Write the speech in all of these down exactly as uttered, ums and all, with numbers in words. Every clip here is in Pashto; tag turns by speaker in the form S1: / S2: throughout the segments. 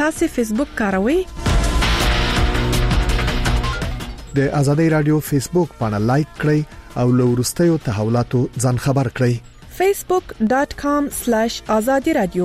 S1: تاسو فیسبوک کاروئ؟
S2: د آزادۍ رادیو فیسبوک باندې لایک کړئ او له وروستیو تحولاتو ځان خبر کړئ.
S1: facebook dot com slash azadi radio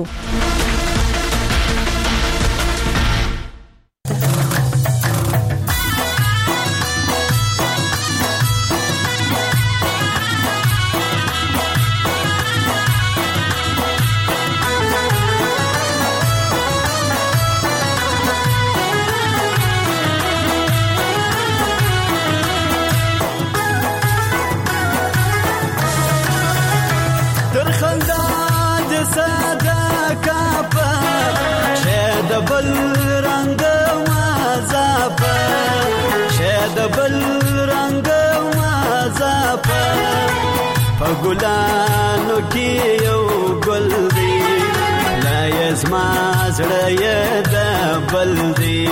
S3: ګلانو کې یو ګل دی لا یزما زړه یې د بل دی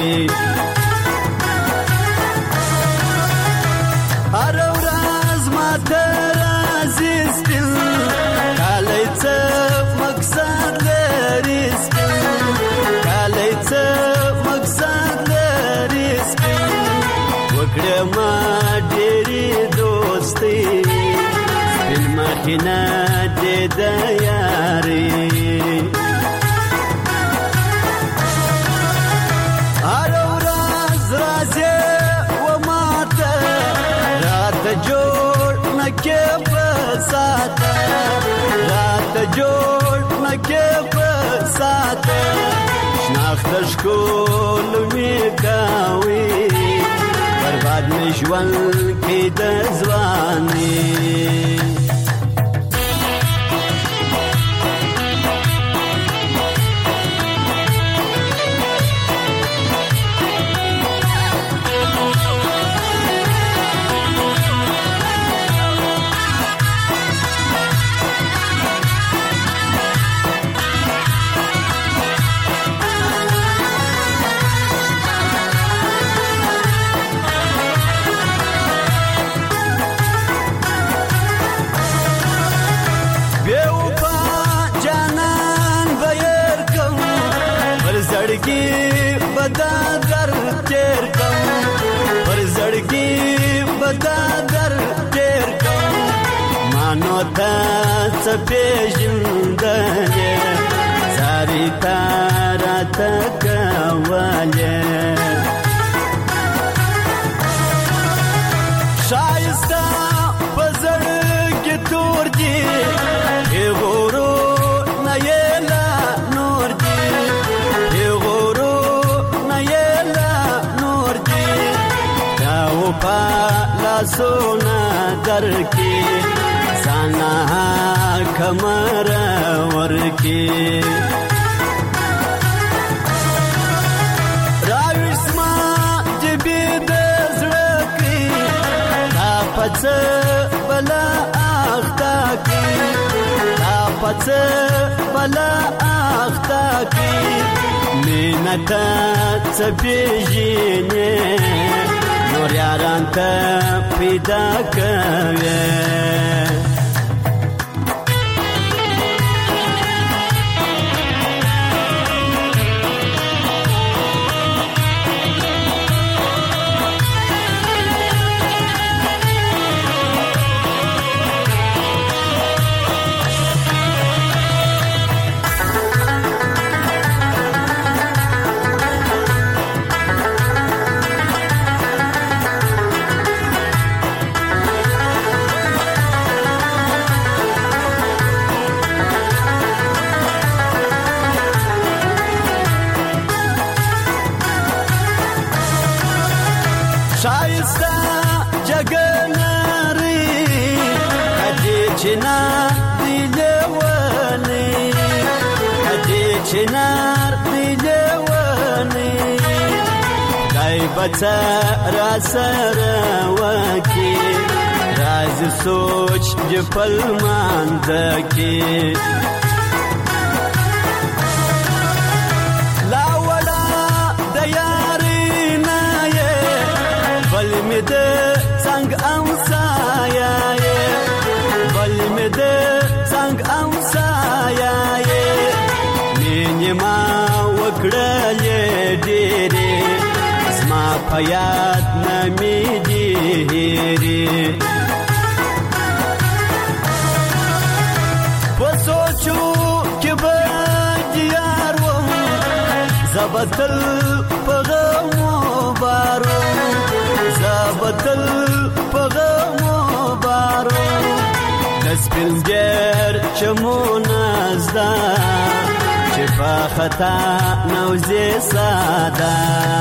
S3: هر ورځ ماته راځي سپین کالی څه مقصد لري سپین کالی څه مقصد لري سپین وکړه ما ډېرې دوستي مخینا دې د یاري هر ورځ راځي و ماته رات جوړ نکې په ساته رات جوړ نکې په ساته شناخت شکول می کاوي برباد می ژوند کې د ځواني سپېژندلې ساري تارا تکواله شایسته پزړ کې تور دي غورو نه یلا نور دي غورو نه یلا نور دي دا و په لاسونه درکې سانا کمر ورکی راوسما جبی د زړکی تا پڅ بلا اختا کی تا پڅ بلا اختا کی مینتا څپېژنې نور یاران ته پیدا کوي بچا را سره وکی راز سوچ جپل ماندکی لا ولا د یاري نه بل می د څنګه امسایا بل می د څنګه امسایا مینه ما وکړلې پیاد نمی دیری پسوچو که با دیار و زبطل پغمو بارو زبطل پغمو بارو دسپلگر چمو نازده چفا خطا نوزی ساده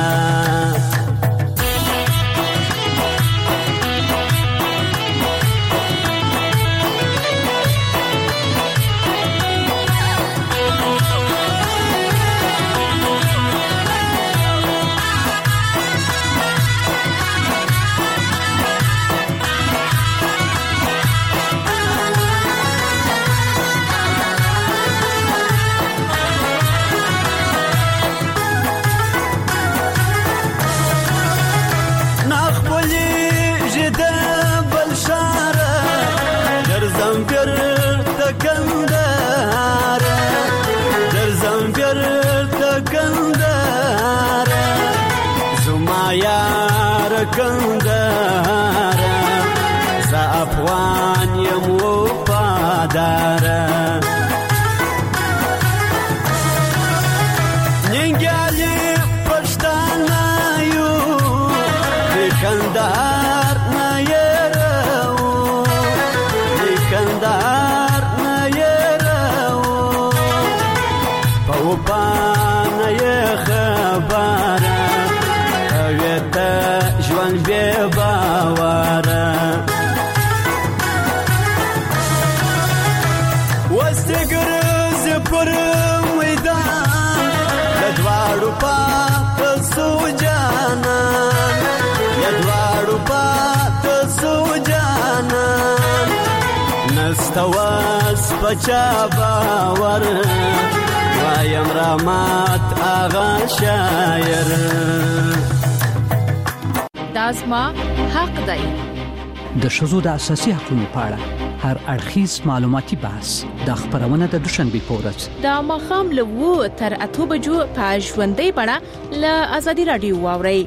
S3: کندهاره ز افغان یم وفاداره ننګیالي پښتانه یو د کندهار نه یرو د کندهار نه یرو په وپانه یې خبره کوي ژوند بې باوره اوس دې ګرځې پر میدان د دواړو پاته سو جانان د دواړو پاته سو جانان نسته واس په چا باور وایم رحمت آغا شاعر
S4: دا زما حق دی.
S5: د ښځو د اساسي حقوقو په اړه هر اړخیز معلوماتي بحث د خبرونه د دوشنبه په ورځ
S4: د ماښام له وو تر اته بجو په ژوندۍ بڼه له ازادي رادیو واورئ.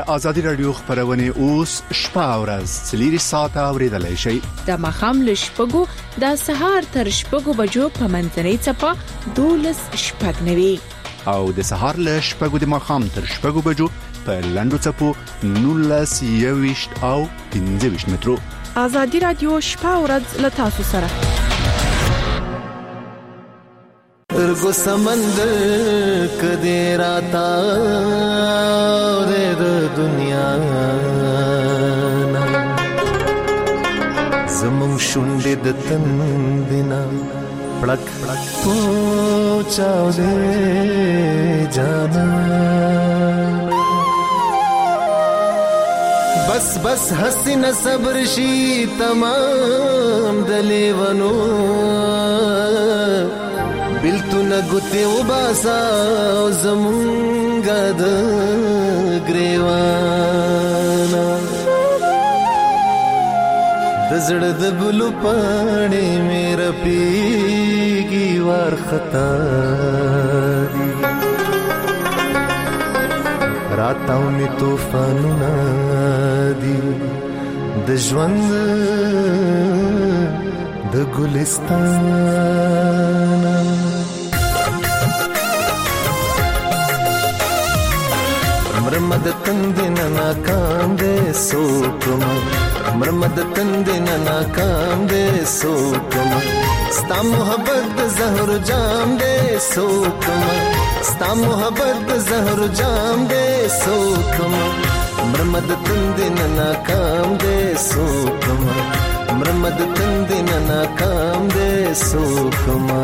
S2: ازادي رادیو خبرونه اوس شپه او ورځ سلیری ساعت اوریدلای شي
S4: د مخام له شپږو د سهار تر شپږو بجو په منځنۍ چپا دولس شپږ نوي
S2: او د سهار له شپږو د مخام تر شپږو بجو په لندو چپو نولس یويشت او پنځه ویشت مترو.
S1: ازادي رادیو شپه او ورځ له تاسو سره.
S3: ارگو سمندر کدی راتا دے دا دنیا نا زمون شنڈی دا تندینا پڑک پوچاو دے جانا بس بس حسین صبر شی تمام دلیونو بلتو نگوتی و باسا و زمونگا دا گریوانا دزڑ دبلو پانے میرا پیگی وار خطا دی راتاو می توفانو نادی دجوند د گلستان مرمد تندن ناکام دے سوکما مرمد تندن ناکام دے سوکما ستا محبت زہر جام دے سوکما ستا محبت زہر جام دے سوکما مرمد تندن ناکام دے سوکما مرمد تندن ناکام دے سوکما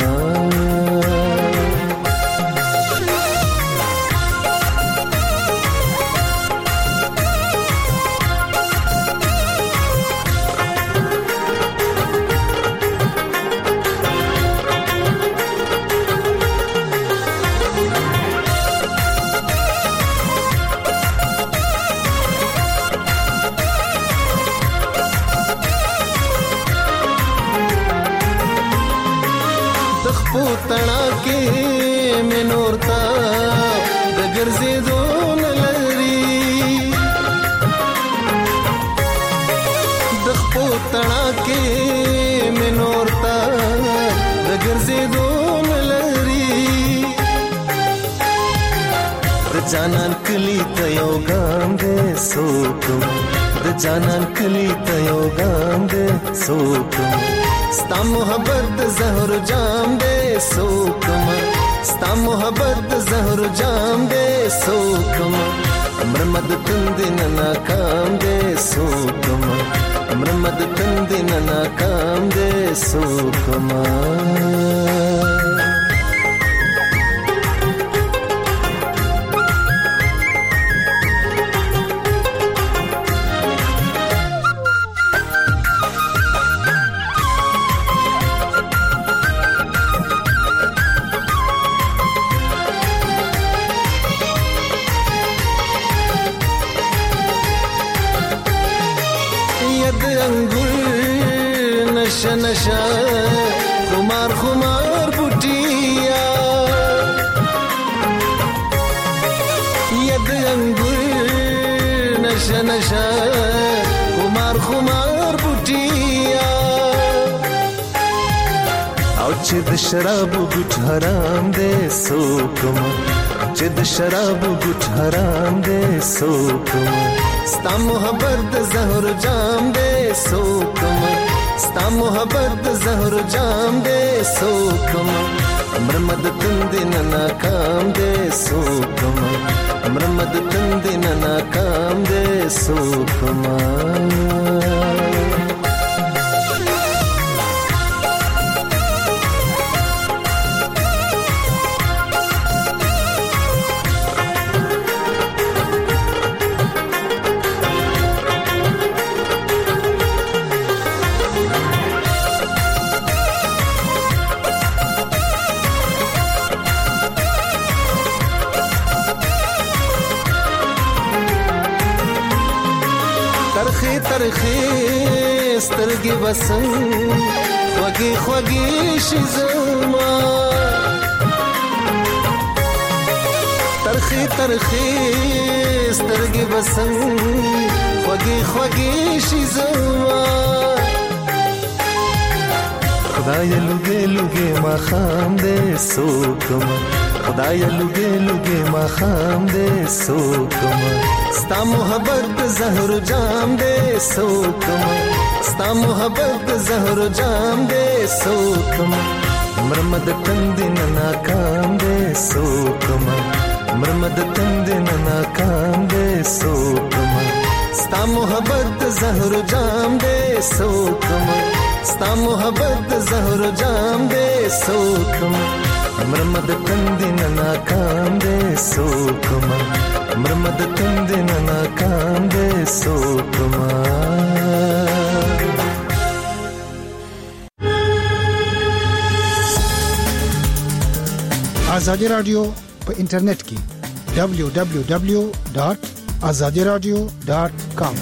S3: پوتنا کې منورتا د ګرځېدو نلري د پوتنا کې منورتا د ګرځېدو نلري د جانان کلی ته یو ګام دې سوکم د جانان کلی ته یو ګام دې سوکم ستا محبت زہر جام دے سوکما ستا محبت زہر جام دے سوکما مرمد تندن ناکام دے سوکما مرمد تندن ناکام دے سوکما نشا نشا خمار خمار بوٹیا ید انگور نشا نشا خمار خمار بوٹیا او چې د شراب ګټ حرام دے سوکما چې د شراب ګټ حرام دے سوکما ستا محبت زہر جام دے سوکما ستا محبت زہر جام دے سوکما مرمد تندن ناکام دے سوکما مرمد تندن ناکام دے سوکما ترخی ترخی سترگی بسن خوگی خوگی شی زما ترخی ترخی سترګې بسنګ خوږې خوږې شي زما خدای لوګې لوګې ما خام دې سوکم خدای لوګې لوګې ما خام دې سوکم ستا محبت زهر جام دې سوکم ستا محبت زهر جام دې سوکم مرمد تندن ناکام دې سوکم مرمد تندن ناکام دې سوکم ستا محبت زهر جام دې سوکم ستا محبت زهر جام دې سوکم مرمد تندن ناکام دې سوکم مرمد تندن ناکام دې سوکم
S6: آزادی رادیو په انټرنیټ کې دبلیو دبلیو دبلیو ډاٹ آزادی رادیو ډاٹ کام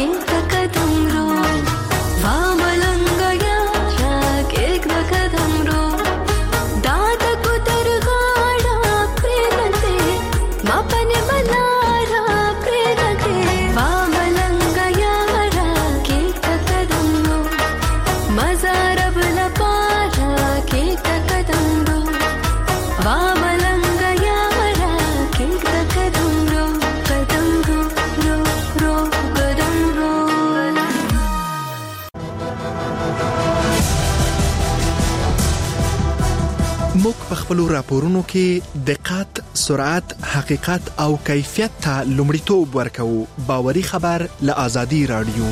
S7: Dum خپل راپورونو کې دقت، سرعت، حقیقت او کیفیت ته لومړیتوب ورکوو. باوري خبر له آزادي رادیو.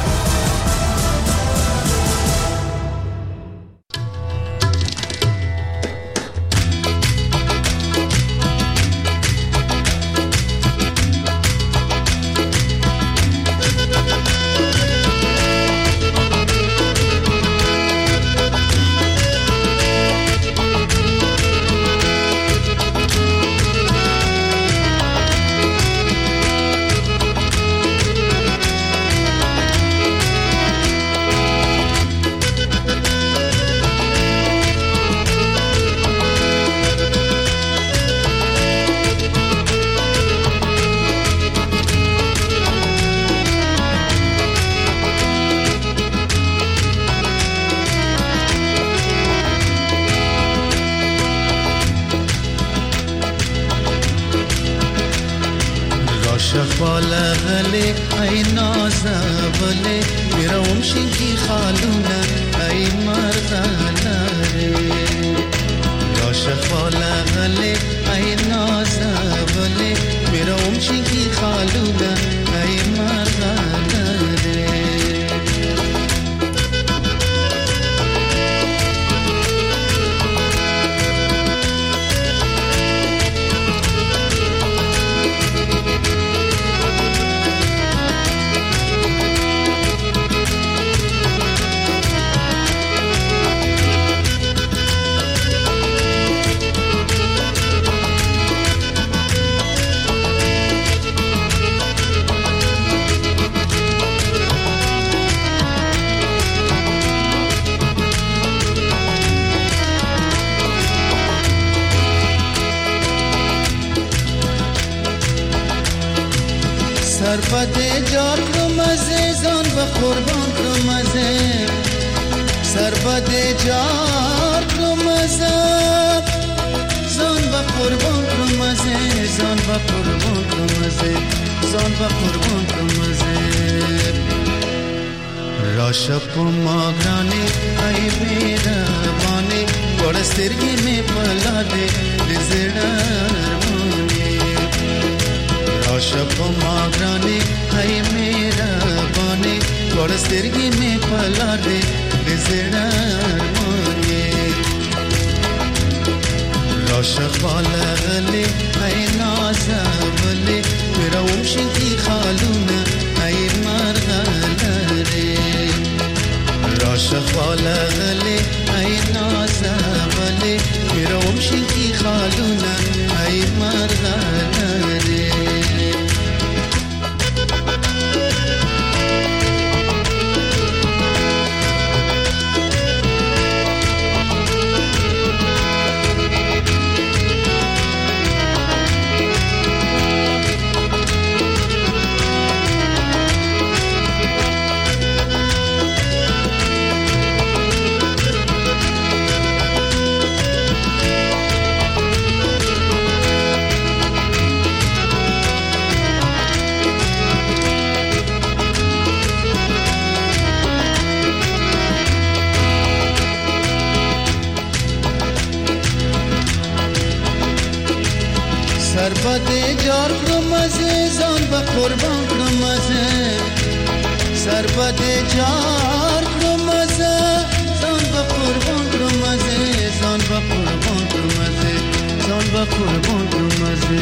S8: سربده جار کرمزه زان و قربان کرمزه سربده جار کرمزه زان و قربان کرمزه زان و قربان کرمزه زان و قربان کرمزه راشپ ماگرانه ای میرا بانه گوڑسترگی میں پلا دے لزڑارمانی راشپ ماگرانه ای میرا بانه گوڑسترگی میں پلا دے لزڑارمانی راشق والا غلی ای نازا ولی میرا ومشن کی خالونا ای مرغلره راشق والا غلی ای نازا ولی میرا ومشن کی خالونا ای مرغلره سربده جار کرمزه زان با قربان کرمزه سربده جار کرمزه زان با قربان کرمزه زان با قربان کرمزه زان با قربان کرمزه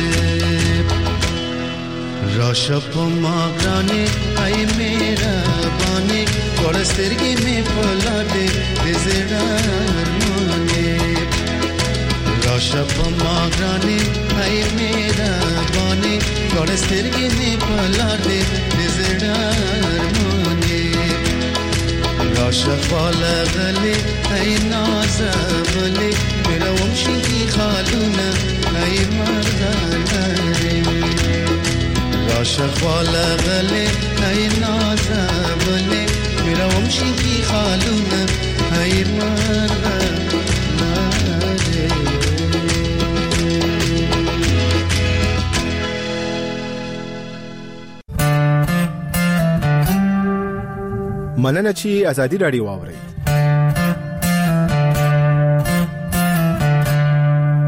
S8: راشپ ماگرانه ای میرا بانه گوڑسترگی میں پلا دے لزڑارمانی راشپ ماگرانه ای میرا بانه گوڑسترگی میں پلا دے لزڑارمانی راشق والا غلی ای نازا ولی میرا ومشن کی خالونا ای مرغلره راشق والا غلی ای نازا ولی میرا ومشن کی خالونا ای مرغلره
S9: مننه چې ازادي رادیو واورئ.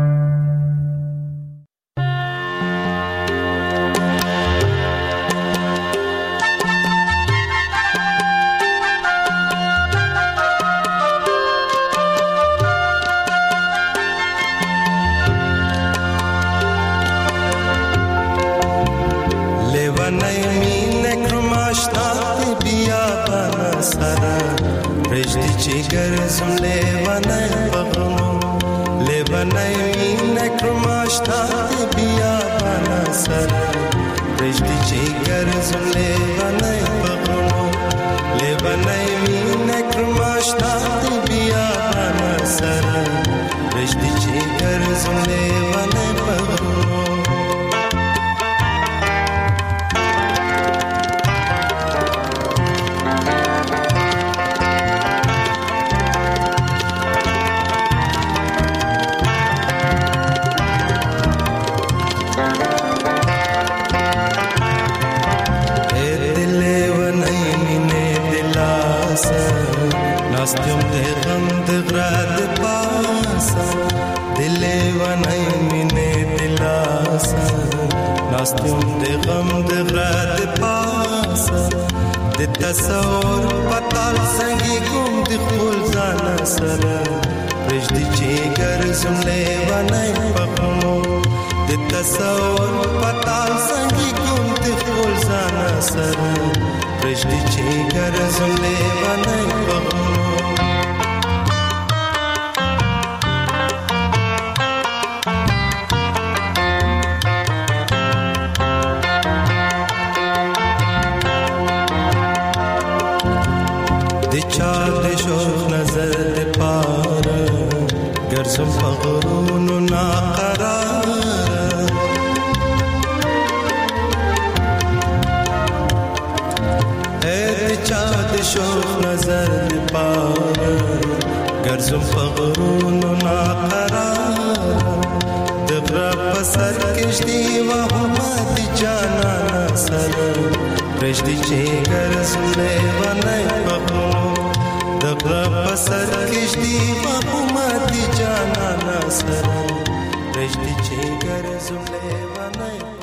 S3: بنای مینه کرماشتا بیا بنا سرا رشدی چی گرزم لیوانای بغمو لیوانای مینه کرماشتا بیا بنا سرا رشدی چی گرزم لیوانای بغمو لیوانای مینه کرماشتا بیا بنا سرا رشدی چی گرزم لیوانای بغمو ناستم ده غم ده غراد پاسا دلی ونای مینه دلاسا ناستم ده غم ده غراد پاسا ده تصور پتال سنگی گم ده خول زانا سرا رجدی چی گرزم لیوانای پخمو ده تصور پتال سنگی گم ده خول زانا سرا رجدی چی گرزم لیوانای پخمو گرزم فغرون و ناقرار اے چاد شوف نظر پار گرزم فغرون و ناقرار دغرا پسر کشتی و همت جانا نسر رشدی چی گرزم لیوانای بخمو دغرا پسر کشتی و همت جانا نسر رشدی چی گرزم لیوانای